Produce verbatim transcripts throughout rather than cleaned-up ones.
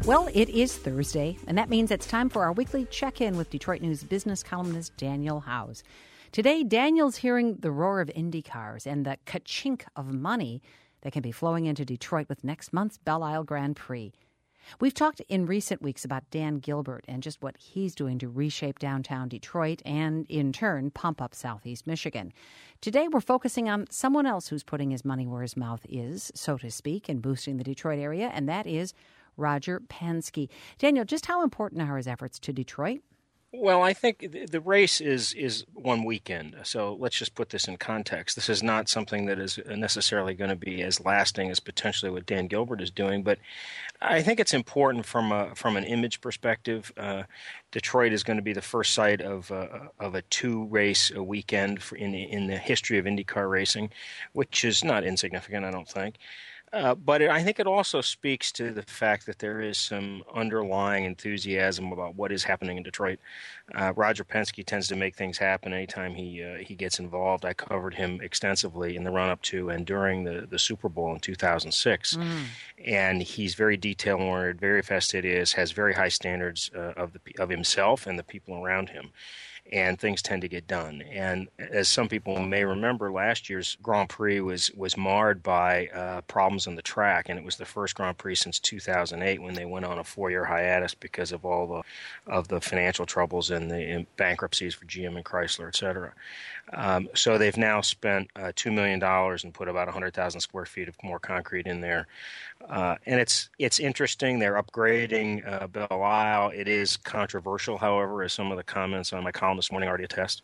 Well, it is Thursday, and that means it's time for our weekly check-in with Detroit News business columnist Daniel Howes. Today, Daniel's hearing the roar of Indy cars and the ka-chink of money that can be flowing into Detroit with next month's Belle Isle Grand Prix. We've talked in recent weeks about Dan Gilbert and just what he's doing to reshape downtown Detroit and, in turn, pump up Southeast Michigan. Today, we're focusing on someone else who's putting his money where his mouth is, so to speak, and boosting the Detroit area, and that is Roger Penske. Daniel, just how important are his efforts to Detroit? Well, I think the race is is one weekend, so let's just put this in context. This is not something that is necessarily going to be as lasting as potentially what Dan Gilbert is doing, but I think it's important from a, from an image perspective. Uh, Detroit is going to be the first site of uh, of a two race a weekend for in the, in the history of IndyCar racing, which is not insignificant, I don't think. Uh, but it, I think it also speaks to the fact that there is some underlying enthusiasm about what is happening in Detroit. Uh, Roger Penske tends to make things happen anytime he uh, he gets involved. I covered him extensively in the run-up to and during the, the Super Bowl in two thousand six. Mm. And he's very detail-oriented, very fastidious, has very high standards uh, of the of himself and the people around him. And things tend to get done. And as some people may remember, last year's Grand Prix was was marred by uh, problems on the track, and it was the first Grand Prix since two thousand eight when they went on a four-year hiatus because of all the of the financial troubles and the bankruptcies for G M and Chrysler, et cetera. Um, so they've now spent uh, two million dollars and put about one hundred thousand square feet of more concrete in there. Uh, and it's it's interesting. They're upgrading uh, Belle Isle. It is controversial, however, as some of the comments on my column this morning already attest.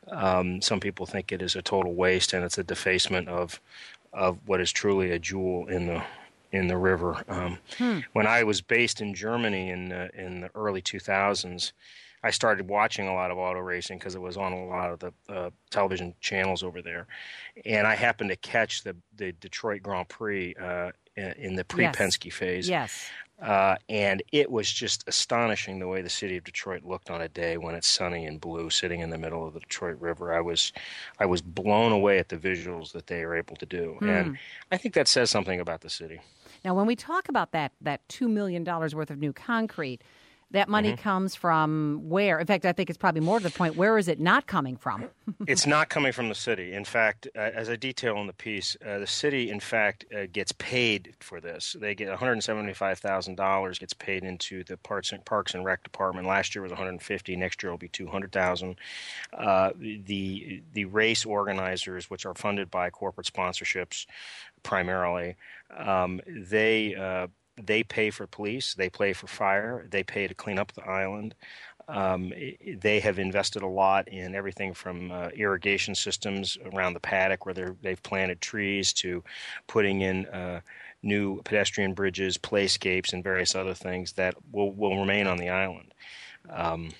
Um, some people think it is a total waste and it's a defacement of of what is truly a jewel in the in the river. Um, hmm. When I was based in Germany in uh, in the early two thousands, I started watching a lot of auto racing because it was on a lot of the uh, television channels over there, and I happened to catch the the Detroit Grand Prix uh, in the pre-Penske yes. phase. Yes. Uh, and it was just astonishing the way the city of Detroit looked on a day when it's sunny and blue, sitting in the middle of the Detroit River. I was, I was blown away at the visuals that they are able to do, mm. and I think that says something about the city. Now, when we talk about that that two million dollars worth of new concrete, that money mm-hmm. comes from where? In fact, I think it's probably more to the point, where is it not coming from? It's not coming from the city. In fact, uh, as I detail in the piece, uh, the city, in fact, uh, gets paid for this. They get one hundred seventy-five thousand dollars gets paid into the Parks and, Parks and Rec Department. Last year was one hundred fifty dollars. Next year will be two hundred thousand dollars. Uh, the, the race organizers, which are funded by corporate sponsorships primarily, um, they uh, They pay for police, they pay for fire, they pay to clean up the island. Um, they have invested a lot in everything from uh, irrigation systems around the paddock where they're, they've planted trees to putting in uh, new pedestrian bridges, playscapes, and various other things that will, will remain on the island. Um,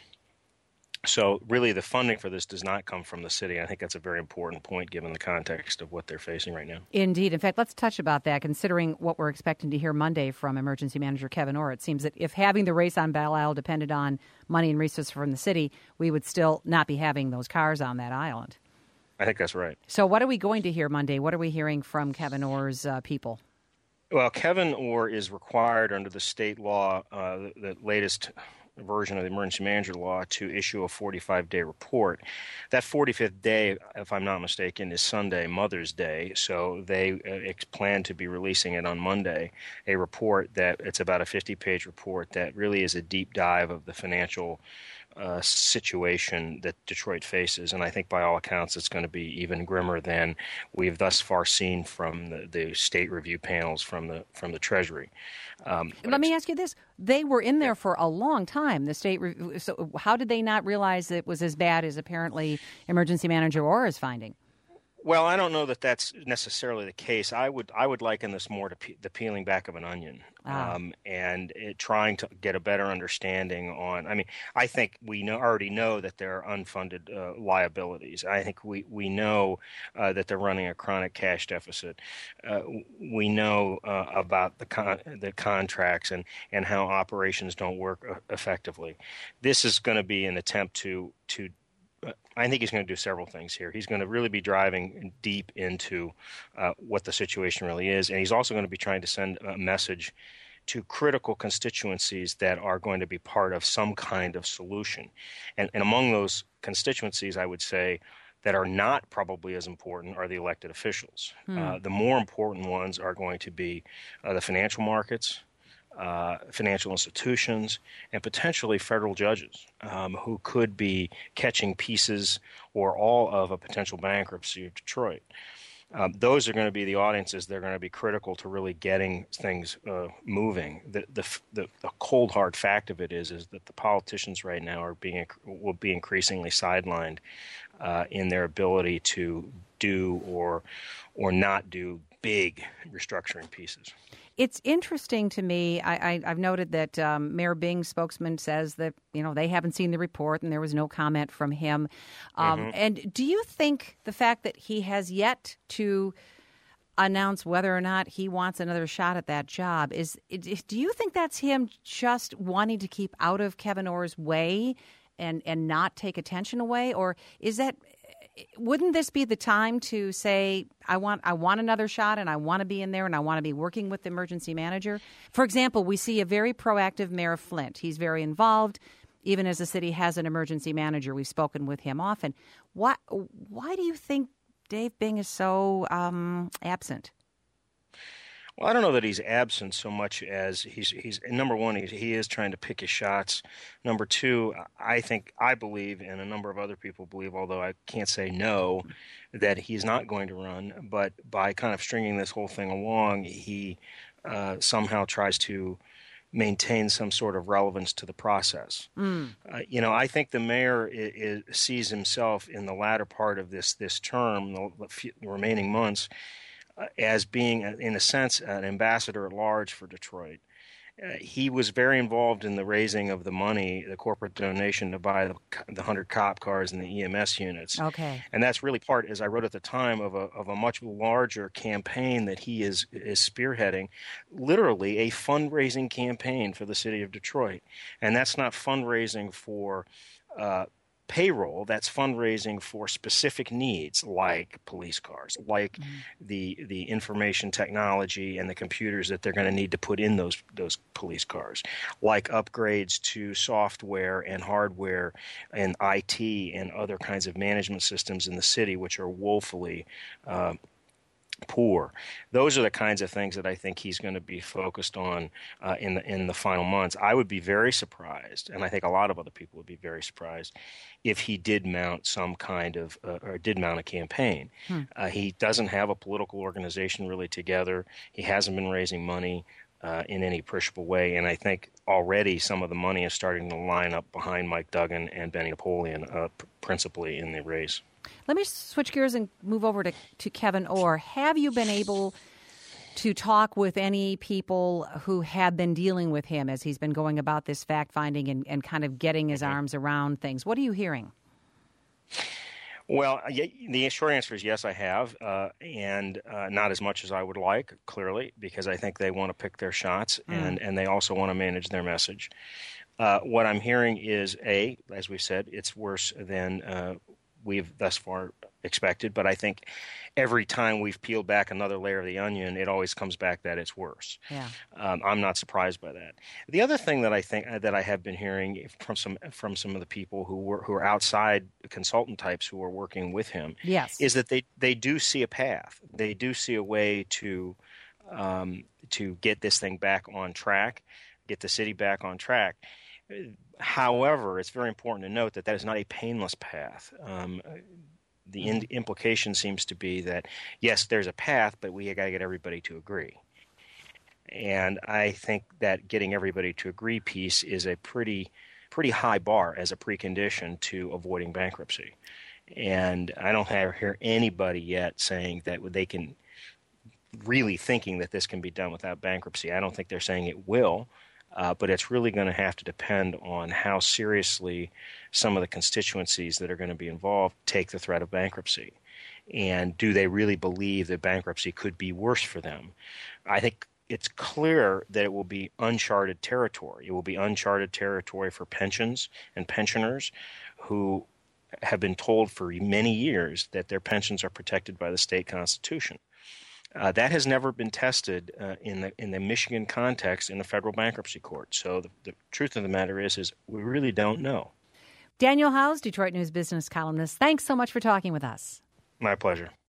So really the funding for this does not come from the city. I think that's a very important point given the context of what they're facing right now. Indeed. In fact, let's touch about that, considering what we're expecting to hear Monday from Emergency Manager Kevin Orr. It seems that if having the race on Belle Isle depended on money and resources from the city, we would still not be having those cars on that island. I think that's right. So what are we going to hear Monday? What are we hearing from Kevin Orr's uh, people? Well, Kevin Orr is required under the state law, uh, the, the latest version of the emergency manager law, to issue a forty-five day report. That forty-fifth day, if I'm not mistaken, is Sunday, Mother's Day, so they uh, plan to be releasing it on Monday, a report that it's about a fifty page report that really is a deep dive of the financial uh, situation that Detroit faces, and I think by all accounts it's going to be even grimmer than we've thus far seen from the, the state review panels from the from the Treasury. Um, Let me ask you this. They were in there for a long time, the state. Re- so how did they not realize it was as bad as apparently Emergency Manager Orr is finding? Well, I don't know that that's necessarily the case. I would I would liken this more to pe- the peeling back of an onion, ah. um, and it, trying to get a better understanding on. I mean, I think we know, already know that there are unfunded uh, liabilities. I think we we know uh, that they're running a chronic cash deficit. Uh, we know uh, about the con- the contracts and, and how operations don't work uh, effectively. This is going to be an attempt to to. I think he's going to do several things here. He's going to really be driving deep into uh, what the situation really is, and he's also going to be trying to send a message to critical constituencies that are going to be part of some kind of solution. And, and among those constituencies, I would say, that are not probably as important are the elected officials. Hmm. Uh, the more important ones are going to be uh, the financial markets, uh, financial institutions, and potentially federal judges um, who could be catching pieces or all of a potential bankruptcy of Detroit. Um, those are going to be the audiences that are going to be critical to really getting things uh, moving. The, the the the cold hard fact of it is is that the politicians right now are being will be increasingly sidelined uh, in their ability to do or or not do big restructuring pieces. It's interesting to me. I, I, I've noted that um, Mayor Bing's spokesman says that, you know, they haven't seen the report and there was no comment from him. Um, mm-hmm. And do you think the fact that he has yet to announce whether or not he wants another shot at that job, is, is do you think that's him just wanting to keep out of Kevin Orr's way and, and not take attention away? Or is that... wouldn't this be the time to say, I want I want another shot and I want to be in there and I want to be working with the emergency manager? For example, we see a very proactive Mayor Flint. He's very involved, even as the city has an emergency manager. We've spoken with him often. Why, why do you think Dave Bing is so um, absent? Well, I don't know that he's absent so much as he's he's number one. He, he is trying to pick his shots. Number two, I think I believe, and a number of other people believe, although I can't say no, that he's not going to run. But by kind of stringing this whole thing along, he uh, somehow tries to maintain some sort of relevance to the process. Mm. Uh, you know, I think the mayor is, is, sees himself in the latter part of this this term, the, the remaining months, as being, in a sense, an ambassador at large for Detroit. Uh, he was very involved in the raising of the money, the corporate donation to buy the, the one hundred cop cars and the E M S units. Okay. And that's really part, as I wrote at the time, of a of a much larger campaign that he is is spearheading, literally a fundraising campaign for the city of Detroit. And that's not fundraising for uh, payroll, that's fundraising for specific needs like police cars, like mm-hmm. the the information technology and the computers that they're going to need to put in those those police cars, like upgrades to software and hardware and I T and other kinds of management systems in the city, which are woefully uh, poor. Those are the kinds of things that I think he's going to be focused on uh, in the in the final months. I would be very surprised, and I think a lot of other people would be very surprised, if he did mount some kind of uh, or did mount a campaign. Hmm. Uh, he doesn't have a political organization really together. He hasn't been raising money uh, in any appreciable way, and I think already some of the money is starting to line up behind Mike Duggan and Benny Napoleon, uh, p- principally in the race. Let me switch gears and move over to, to Kevin Orr. Have you been able to talk with any people who have been dealing with him as he's been going about this fact-finding and, and kind of getting his arms around things? What are you hearing? Well, the short answer is yes, I have, uh, and uh, not as much as I would like, clearly, because I think they want to pick their shots, mm. and, and they also want to manage their message. Uh, what I'm hearing is, A, as we said, it's worse than uh, we've thus far expected, but I think every time we've peeled back another layer of the onion, it always comes back that it's worse. Yeah. Um, I'm not surprised by that. The other thing that I think uh, that I have been hearing from some from some of the people who were who are outside consultant types who are working with him, yes. is that they they do see a path. They do see a way to um, to get this thing back on track, get the city back on track. However, it's very important to note that that is not a painless path. Um, the in- implication seems to be that, yes, there's a path, but we got to get everybody to agree. And I think that getting everybody to agree piece is a pretty pretty high bar as a precondition to avoiding bankruptcy. And I don't have, hear anybody yet saying that they can really thinking that this can be done without bankruptcy. I don't think they're saying it will. Uh, but it's really going to have to depend on how seriously some of the constituencies that are going to be involved take the threat of bankruptcy. And do they really believe that bankruptcy could be worse for them? I think it's clear that it will be uncharted territory. It will be uncharted territory for pensions and pensioners who have been told for many years that their pensions are protected by the state constitution. Uh, that has never been tested uh, in the in the Michigan context in the federal bankruptcy court. So the, the truth of the matter is, is we really don't know. Daniel Howes, Detroit News business columnist, thanks so much for talking with us. My pleasure.